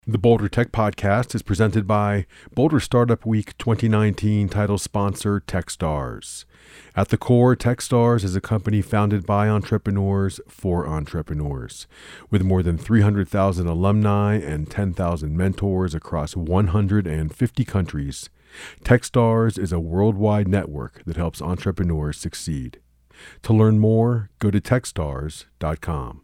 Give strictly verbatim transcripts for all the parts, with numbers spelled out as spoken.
The Boulder Tech Podcast is presented by Boulder Startup Week twenty nineteen title sponsor Techstars. At the core, Techstars is a company founded by entrepreneurs for entrepreneurs. With more than three hundred thousand alumni and ten thousand mentors across one hundred fifty countries, Techstars is a worldwide network that helps entrepreneurs succeed. To learn more, go to techstars dot com.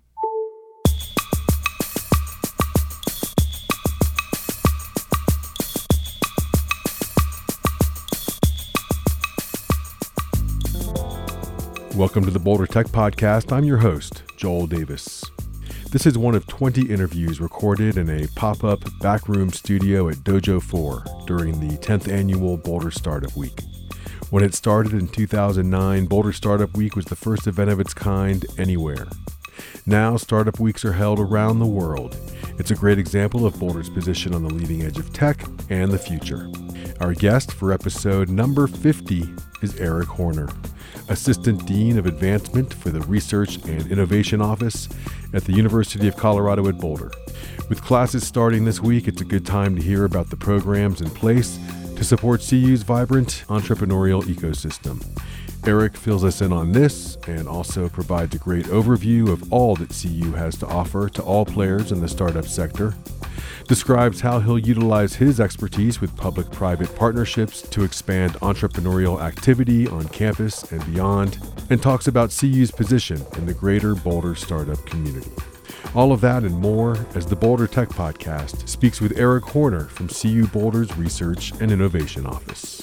Welcome to the Boulder Tech Podcast. I'm your host, Joel Davis. This is one of twenty interviews recorded in a pop-up backroom studio at Dojo four during the tenth annual Boulder Startup Week. When it started in two thousand nine, Boulder Startup Week was the first event of its kind anywhere. Now, Startup Weeks are held around the world. It's a great example of Boulder's position on the leading edge of tech and the future. Our guest for episode number fifty is Eric Horner, Assistant Dean of Advancement for the Research and Innovation Office at the University of Colorado at Boulder. With classes starting this week, it's a good time to hear about the programs in place to support C U's vibrant entrepreneurial ecosystem. Eric fills us in on this and also provides a great overview of all that C U has to offer to all players in the startup sector, describes how he'll utilize his expertise with public-private partnerships to expand entrepreneurial activity on campus and beyond, and talks about C U's position in the greater Boulder startup community. All of that and more as the Boulder Tech Podcast speaks with Eric Horner from C U Boulder's Research and Innovation Office.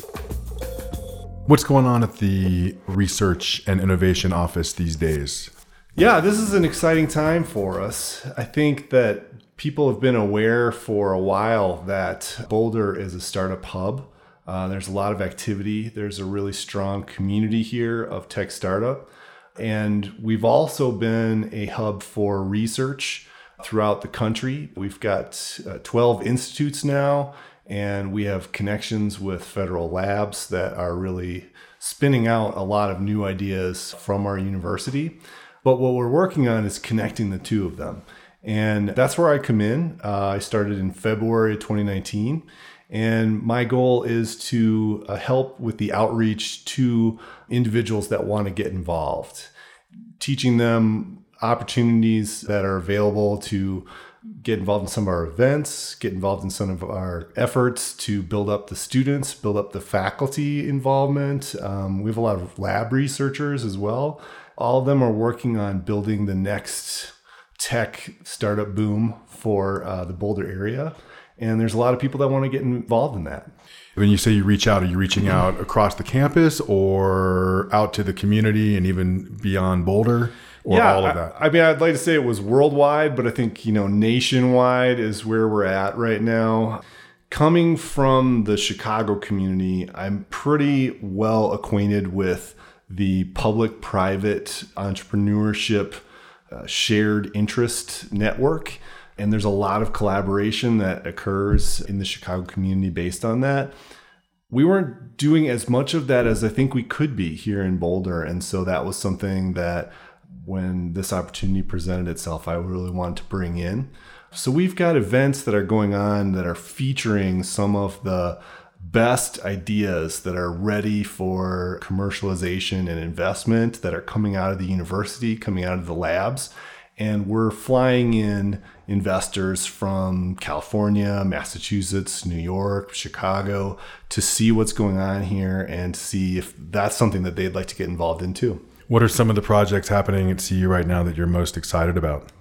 What's going on at the Research and Innovation Office these days? Yeah, this is an exciting time for us. I think that people have been aware for a while that Boulder is a startup hub. Uh, there's a lot of activity. There's a really strong community here of tech startup. And we've also been a hub for research throughout the country. We've got uh, twelve institutes now, and we have connections with federal labs that are really spinning out a lot of new ideas from our university. But what we're working on is connecting the two of them. And that's where I come in. Uh, I started in February of twenty nineteen. And my goal is to uh, help with the outreach to individuals that want to get involved, teaching them opportunities that are available to get involved in some of our events, get involved in some of our efforts to build up the students, build up the faculty involvement. Um, we have a lot of lab researchers as well. All of them are working on building the next tech startup boom for uh, the Boulder area. And there's a lot of people that want to get involved in that. When you say you reach out, are you reaching out across the campus or out to the community and even beyond Boulder? Or yeah, all of that? I, I mean, I'd like to say it was worldwide, but I think, you know, nationwide is where we're at right now. Coming from the Chicago community, I'm pretty well acquainted with the public-private entrepreneurship uh, shared interest network. And there's a lot of collaboration that occurs in the Chicago community based on that. We weren't doing as much of that as I think we could be here in Boulder. And so that was something that when this opportunity presented itself, I really wanted to bring in. So we've got events that are going on that are featuring some of the best ideas that are ready for commercialization and investment that are coming out of the university, coming out of the labs. And we're flying in investors from California, Massachusetts, New York, Chicago to see what's going on here and see if that's something that they'd like to get involved in too. What are some of the projects happening at C U right now that you're most excited about?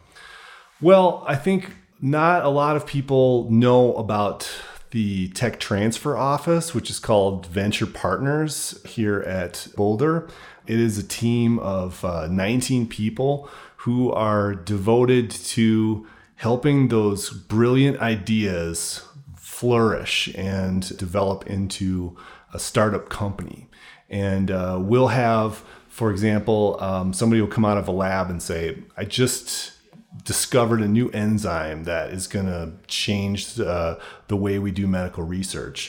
Well, I think not a lot of people know about the Tech Transfer Office, which is called Venture Partners here at Boulder. It is a team of uh, nineteen people who are devoted to helping those brilliant ideas flourish and develop into a startup company. And uh, we'll have, for example, um, somebody will come out of a lab and say, I just discovered a new enzyme that is going to change uh, the way we do medical research.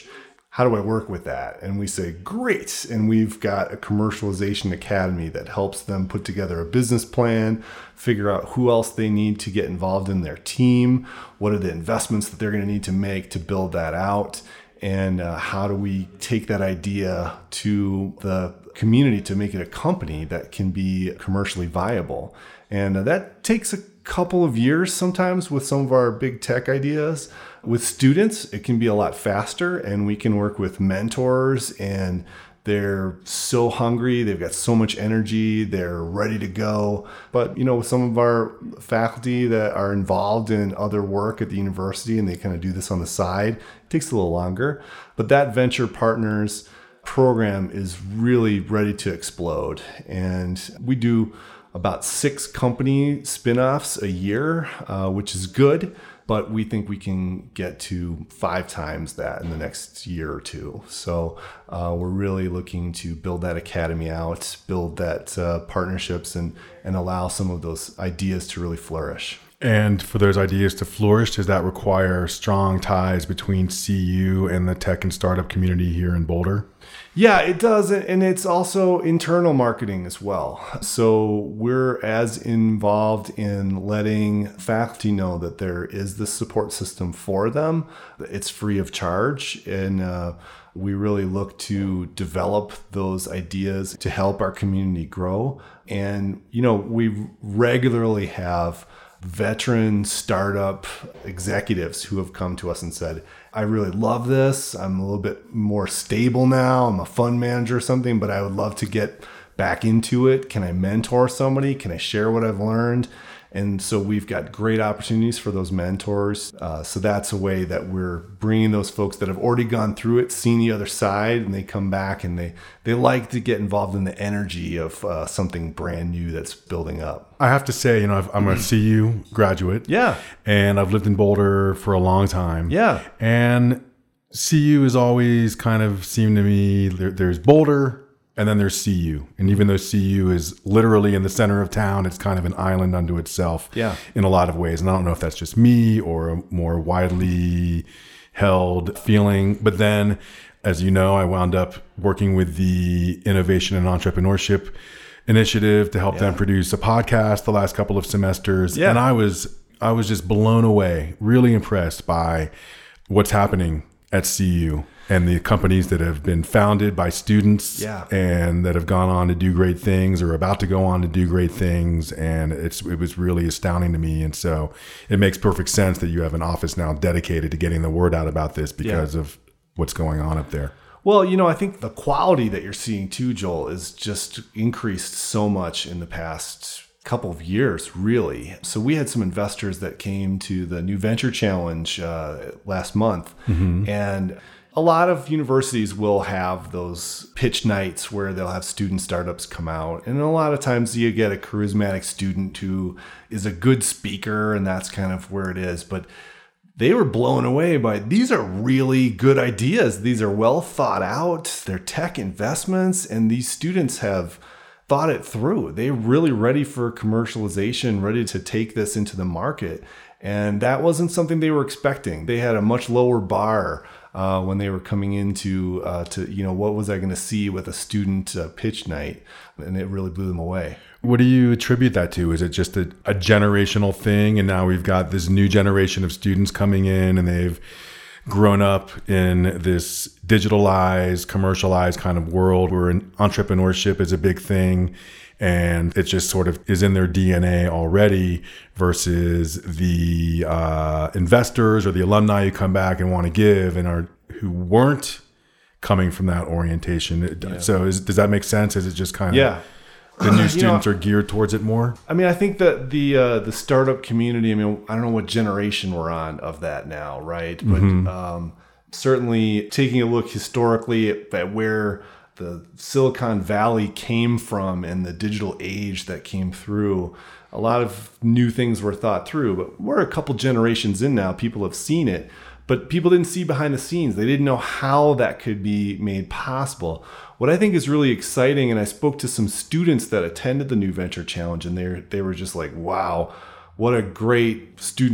how do I work with that? And we say, great. And we've got a commercialization academy that helps them put together a business plan, figure out who else they need to get involved in their team, what are the investments that they're going to need to make to build that out, and uh, how do we take that idea to the community to make it a company that can be commercially viable. And uh, that takes a couple of years sometimes with some of our big tech ideas. With students, it can be a lot faster, and we can work with mentors, and they're so hungry, they've got so much energy, they're ready to go. But, you know, with some of our faculty that are involved in other work at the university and they kind of do this on the side, it takes a little longer. But that Venture Partners program is really ready to explode. And we do about six company spinoffs a year, uh, which is good, but we think we can get to five times that in the next year or two. So uh, we're really looking to build that academy out, build that uh, partnerships, and and allow some of those ideas to really flourish. And for those ideas to flourish, does that require strong ties between C U and the tech and startup community here in Boulder? Yeah, it does. And it's also internal marketing as well. So we're as involved in letting faculty know that there is this support system for them. It's free of charge. And uh, we really look to develop those ideas to help our community grow. And, you know, we regularly have veteran startup executives who have come to us and said, I really love this. I'm a little bit more stable now. I'm a fund manager or something, but I would love to get back into it. Can I mentor somebody? Can I share what I've learned? And so we've got great opportunities for those mentors. Uh, so that's a way that we're bringing those folks that have already gone through it, seen the other side, and they come back and they, they like to get involved in the energy of uh, something brand new that's building up. I have to say, you know, I've, I'm a C U graduate. Yeah. And I've lived in Boulder for a long time. Yeah. And C U has always kind of seemed to me, there, there's Boulder, and then there's C U. And even though C U is literally in the center of town, it's kind of an island unto itself yeah. in a lot of ways. And I don't know if that's just me or a more widely held feeling. But then, as you know, I wound up working with the Innovation and Entrepreneurship Initiative to help yeah. them produce a podcast the last couple of semesters. Yeah. And I was I was just blown away, really impressed by what's happening at C U and the companies that have been founded by students yeah. and that have gone on to do great things or about to go on to do great things. And it's it was really astounding to me. And so it makes perfect sense that you have an office now dedicated to getting the word out about this because yeah. of what's going on up there. Well, you know, I think the quality that you're seeing too, Joel, is just increased so much in the past couple of years, really. So we had some investors that came to the New Venture Challenge uh, last month, mm-hmm. and a lot of universities will have those pitch nights where they'll have student startups come out. And a lot of times you get a charismatic student who is a good speaker, and that's kind of where it is. But they were blown away by, these are really good ideas. These are well thought out. They're tech investments, and these students have thought it through. They're really ready for commercialization, ready to take this into the market. And that wasn't something they were expecting. They had a much lower bar uh, when they were coming into, uh, to, you know, what was I going to see with a student uh, pitch night? And it really blew them away. What do you attribute that to? Is it just a, a generational thing? And now we've got this new generation of students coming in and they've grown up in this digitalized, commercialized kind of world where entrepreneurship is a big thing. And it just sort of is in their D N A already versus the uh, investors or the alumni who come back and want to give and are who weren't coming from that orientation. Yeah. So is, does that make sense? Is it just kind of yeah. the new students you know, are geared towards it more? I mean, I think that the uh, the startup community, I mean, I don't know what generation we're on of that now, right? But mm-hmm. um, certainly taking a look historically at, at where the Silicon Valley came from and the digital age that came through, a lot of new things were thought through. But we're a couple generations in now. People have seen it, but people didn't see behind the scenes. They didn't know how that could be made possible. What I think is really exciting, and I spoke to some students that attended the New Venture Challenge, and they they were just like, wow, what a great student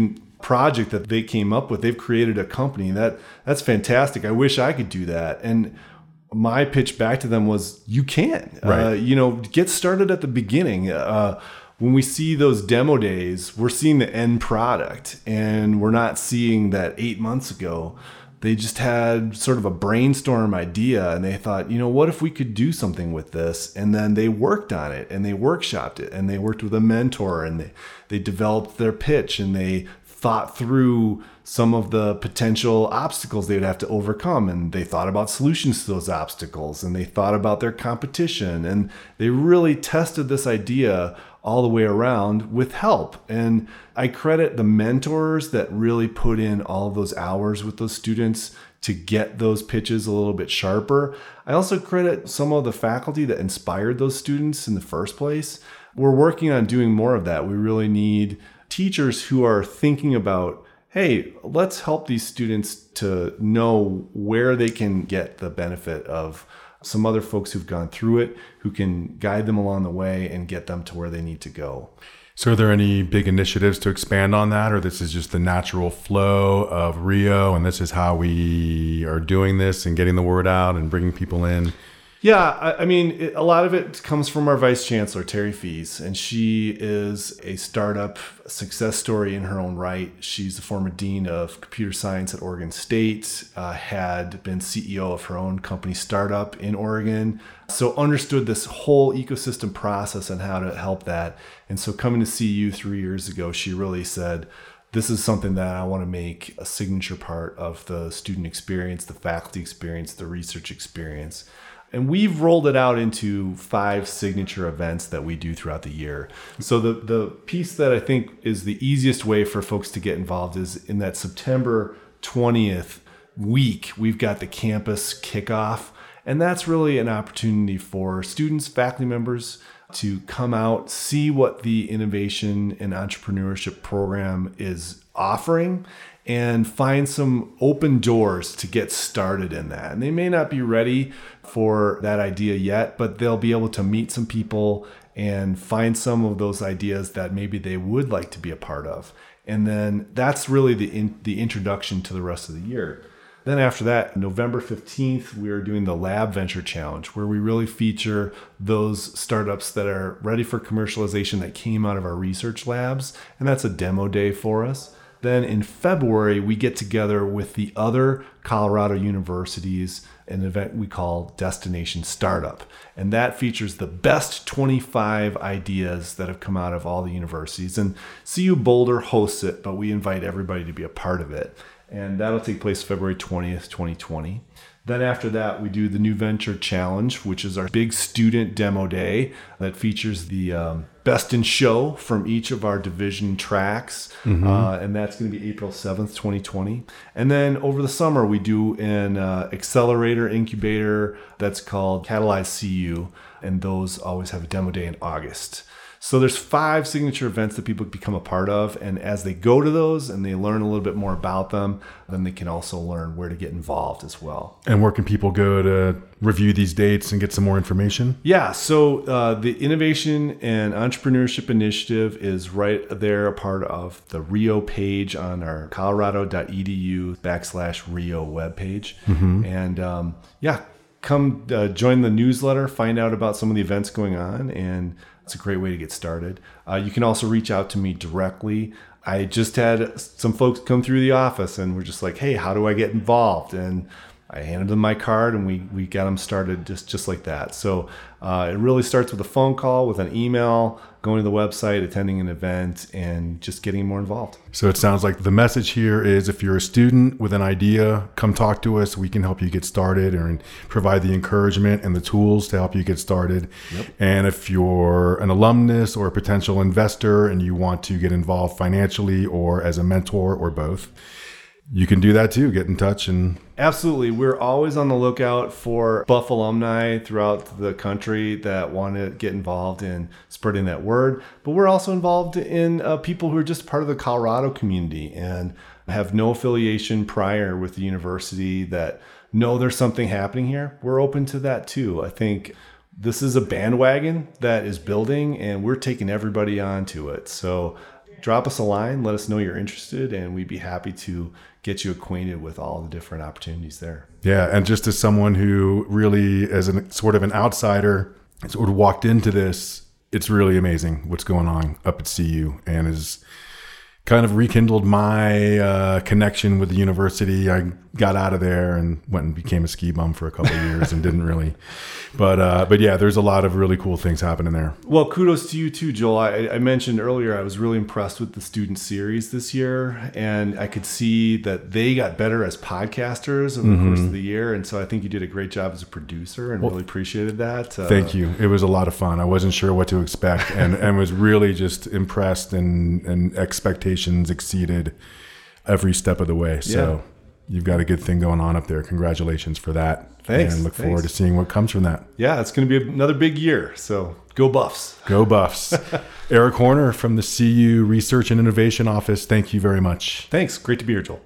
project that they came up with. They've created a company. That that's fantastic. I wish I could do that. And my pitch back to them was, you can. Right. Uh, you know, get started at the beginning. Uh, when we see those demo days, we're seeing the end product, and we're not seeing that eight months ago. They just had sort of a brainstorm idea, and they thought, you know, what if we could do something with this? And then they worked on it, and they workshopped it, and they worked with a mentor, and they, they developed their pitch, and they thought through some of the potential obstacles they would have to overcome. And they thought about solutions to those obstacles, and they thought about their competition. And they really tested this idea all the way around with help. And I credit the mentors that really put in all of those hours with those students to get those pitches a little bit sharper. I also credit some of the faculty that inspired those students in the first place. We're working on doing more of that. We really need teachers who are thinking about, hey, let's help these students to know where they can get the benefit of some other folks who've gone through it, who can guide them along the way and get them to where they need to go. So are there any big initiatives to expand on that, or this is just the natural flow of Rio, and this is how we are doing this and getting the word out and bringing people in? Yeah, I, I mean, it, a lot of it comes from our Vice Chancellor, Terry Fees, and she is a startup success story in her own right. She's the former Dean of Computer Science at Oregon State, uh, had been C E O of her own company startup in Oregon, so understood this whole ecosystem process and how to help that. And so coming to C U three years ago, she really said, this is something that I want to make a signature part of the student experience, the faculty experience, the research experience. And we've rolled it out into five signature events that we do throughout the year. So the, the piece that I think is the easiest way for folks to get involved is in that September twentieth week, we've got the campus kickoff. And that's really an opportunity for students, faculty members to come out, see what the innovation and entrepreneurship program is offering, and find some open doors to get started in that. And they may not be ready for that idea yet, but they'll be able to meet some people and find some of those ideas that maybe they would like to be a part of. And then that's really the in, the introduction to the rest of the year. Then after that, November fifteenth, we are doing the Lab Venture Challenge, where we really feature those startups that are ready for commercialization that came out of our research labs. And that's a demo day for us. Then in February, we get together with the other Colorado universities, an event we call Destination Startup. And that features the best twenty-five ideas that have come out of all the universities. And C U Boulder hosts it, but we invite everybody to be a part of it. And that'll take place February twentieth, twenty twenty. Then after that, we do the New Venture Challenge, which is our big student demo day that features the um, best in show from each of our division tracks. Mm-hmm. Uh, and that's going to be April seventh, twenty twenty. And then over the summer, we do an uh, accelerator incubator that's called Catalyze C U. And those always have a demo day in August. So there's five signature events that people become a part of. And as they go to those and they learn a little bit more about them, then they can also learn where to get involved as well. And where can people go to review these dates and get some more information? Yeah, so uh, the Innovation and Entrepreneurship Initiative is right there, a part of the Rio page on our colorado.edu backslash Rio webpage. Mm-hmm. And um, yeah, come uh, join the newsletter, find out about some of the events going on, and it's a great way to get started. Uh, you can also reach out to me directly. I just had some folks come through the office and were just like, hey, how do I get involved? And I handed them my card and we we got them started just, just like that. So uh, it really starts with a phone call, with an email, going to the website, attending an event, and just getting more involved. So it sounds like the message here is if you're a student with an idea, come talk to us. We can help you get started and provide the encouragement and the tools to help you get started. Yep. And if you're an alumnus or a potential investor and you want to get involved financially or as a mentor or both, you can do that too. Get in touch. And absolutely. We're always on the lookout for Buff alumni throughout the country that want to get involved in spreading that word. But we're also involved in uh, people who are just part of the Colorado community and have no affiliation prior with the university that know there's something happening here. We're open to that too. I think this is a bandwagon that is building and we're taking everybody onto it. So drop us a line, let us know you're interested, and we'd be happy to get you acquainted with all the different opportunities there. Yeah, and just as someone who really, as an sort of an outsider, sort of walked into this, it's really amazing what's going on up at C U, and is kind of rekindled my uh, connection with the university. I got out of there and went and became a ski bum for a couple of years and didn't really. But uh, but yeah, there's a lot of really cool things happening there. Well, kudos to you too, Joel. I, I mentioned earlier I was really impressed with the student series this year, and I could see that they got better as podcasters over the mm-hmm. course of the year. And so I think you did a great job as a producer, and well, really appreciated that. Uh, thank you. It was a lot of fun. I wasn't sure what to expect, and, and was really just impressed, and, and expectations exceeded every step of the way. So. Yeah. You've got a good thing going on up there. Congratulations for that. Thanks. And look Thanks. forward to seeing what comes from that. Yeah, it's going to be another big year. So go Buffs. Go Buffs. Eric Horner from the C U Research and Innovation Office. Thank you very much. Thanks. Great to be here, Joel.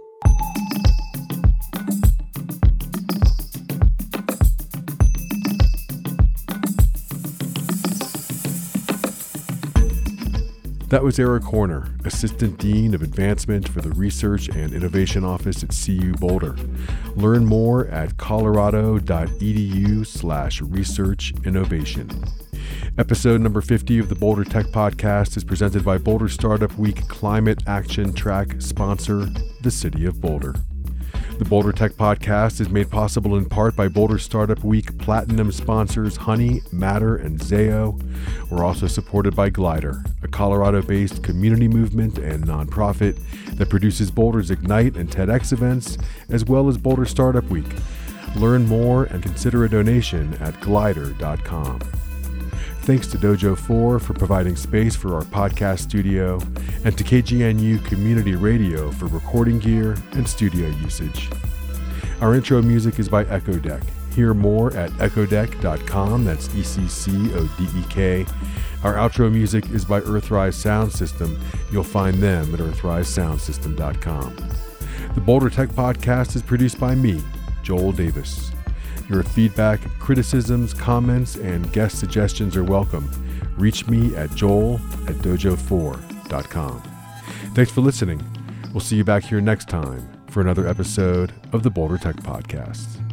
That was Eric Horner, Assistant Dean of Advancement for the Research and Innovation Office at C U Boulder. Learn more at colorado.edu slash research innovation. Episode number fifty of the Boulder Tech Podcast is presented by Boulder Startup Week Climate Action Track sponsor, the City of Boulder. The Boulder Tech Podcast is made possible in part by Boulder Startup Week Platinum sponsors Honey, Matter, and Zayo. We're also supported by Glider, a Colorado-based community movement and nonprofit that produces Boulder's Ignite and TEDx events, as well as Boulder Startup Week. Learn more and consider a donation at glider dot com. Thanks to Dojo four for providing space for our podcast studio, and to K G N U Community Radio for recording gear and studio usage. Our intro music is by Echo Deck. Hear more at echo deck dot com. That's E C C O D E K. Our outro music is by Earthrise Sound System. You'll find them at earthrise sound system dot com. The Boulder Tech Podcast is produced by me, Joel Davis. Your feedback, criticisms, comments, and guest suggestions are welcome. Reach me at joel at dojo four dot com. Thanks for listening. We'll see you back here next time for another episode of the Boulder Tech Podcast.